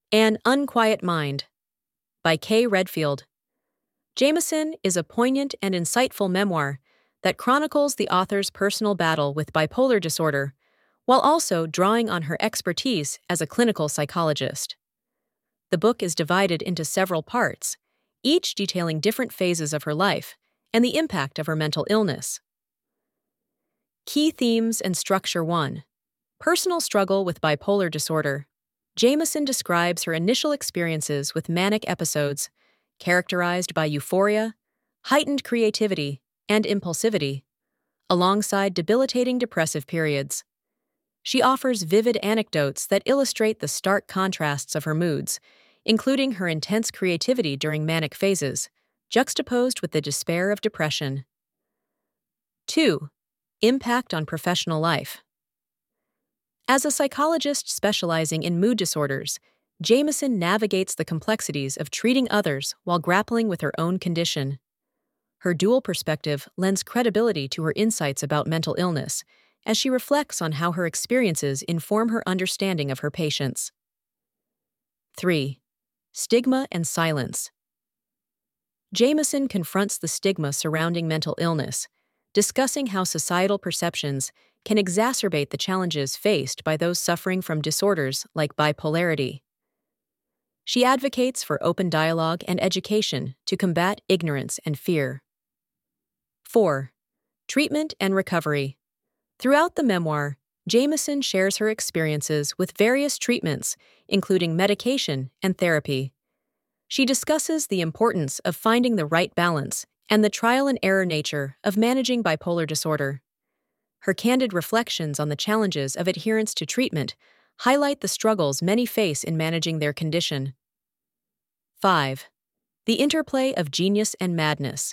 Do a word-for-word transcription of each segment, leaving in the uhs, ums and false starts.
An Unquiet Mind by Kay Redfield. Jameson is a poignant and insightful memoir that chronicles the author's personal battle with bipolar disorder, while also drawing on her expertise as a clinical psychologist. The book is divided into several parts, each detailing different phases of her life and the impact of her mental illness. Key Themes and Structure one. Personal Struggle with Bipolar Disorder. Jameson describes her initial experiences with manic episodes, characterized by euphoria, heightened creativity, and impulsivity, alongside debilitating depressive periods. She offers vivid anecdotes that illustrate the stark contrasts of her moods, including her intense creativity during manic phases, juxtaposed with the despair of depression. two. Impact on professional life. As a psychologist specializing in mood disorders, Jameson navigates the complexities of treating others while grappling with her own condition. Her dual perspective lends credibility to her insights about mental illness, as she reflects on how her experiences inform her understanding of her patients. three. Stigma and Silence. Jameson confronts the stigma surrounding mental illness, discussing how societal perceptions can exacerbate the challenges faced by those suffering from disorders like bipolarity. She advocates for open dialogue and education to combat ignorance and fear. four. Treatment and Recovery. Throughout the memoir, Jameson shares her experiences with various treatments, including medication and therapy. She discusses the importance of finding the right balance and the trial-and-error nature of managing bipolar disorder. Her candid reflections on the challenges of adherence to treatment highlight the struggles many face in managing their condition. five. The Interplay of Genius and Madness.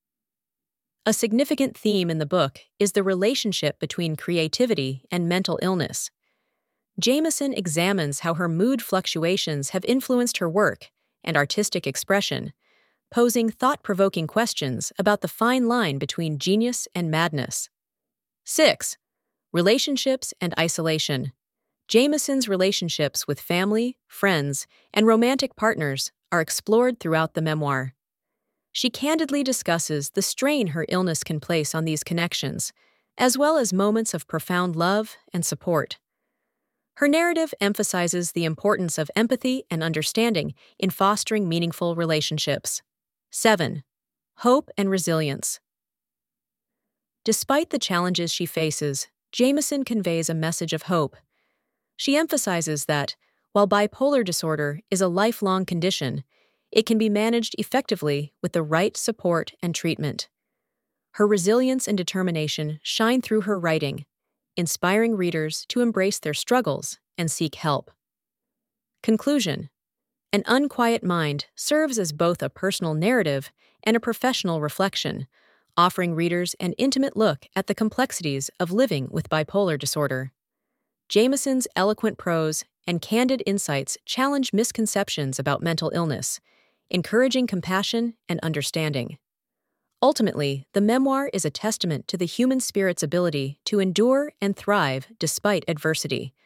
A significant theme in the book is the relationship between creativity and mental illness. Jameson examines how her mood fluctuations have influenced her work and artistic expression, posing thought-provoking questions about the fine line between genius and madness. six. Relationships and Isolation. Jameson's relationships with family, friends, and romantic partners are explored throughout the memoir. She candidly discusses the strain her illness can place on these connections, as well as moments of profound love and support. Her narrative emphasizes the importance of empathy and understanding in fostering meaningful relationships. seven. Hope and Resilience. Despite the challenges she faces, Jameson conveys a message of hope. She emphasizes that, while bipolar disorder is a lifelong condition, it can be managed effectively with the right support and treatment. Her resilience and determination shine through her writing, inspiring readers to embrace their struggles and seek help. Conclusion. An Unquiet Mind serves as both a personal narrative and a professional reflection, offering readers an intimate look at the complexities of living with bipolar disorder. Jameson's eloquent prose and candid insights challenge misconceptions about mental illness, encouraging compassion and understanding. Ultimately, the memoir is a testament to the human spirit's ability to endure and thrive despite adversity,